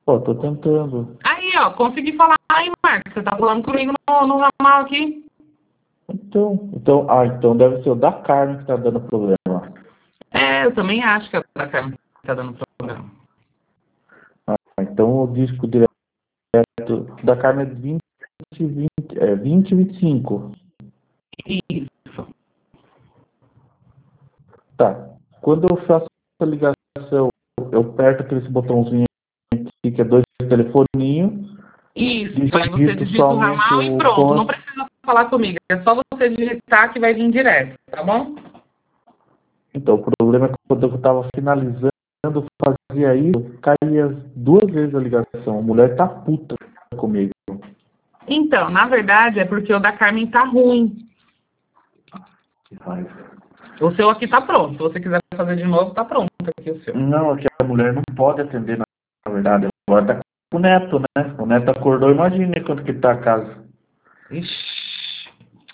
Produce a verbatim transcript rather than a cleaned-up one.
Pô, tô tentando. Aí, ó, consegui falar aí, Marcos. Você tá falando comigo no, no ramal aqui? Então, então, ah, então deve ser o da Carmen que tá dando problema. É, eu também acho que a da Carmen tá dando problema. Ah, então o disco direto da Carmen é vinte, vinte, é vinte e vinte e cinco. Isso. Tá. Quando eu faço a ligação, eu aperto aquele botãozinho aqui, que é dois telefoninhos, Isso. Aí você digito digita o somente ramal e o pronto. Não som. precisa falar comigo. É só você digitar que vai vir direto, tá bom? Então, o problema é que quando eu estava finalizando, eu fazia isso, caía duas vezes a ligação. A mulher tá puta comigo. Então, na verdade, é porque o da Carmen tá ruim. Que raiva. O seu aqui tá pronto. Se você quiser fazer de novo, tá pronto aqui o seu. Não, é que a mulher não pode atender, na na verdade. Agora tá com o neto, né? O neto acordou, imagine quanto que tá a casa. Ixi.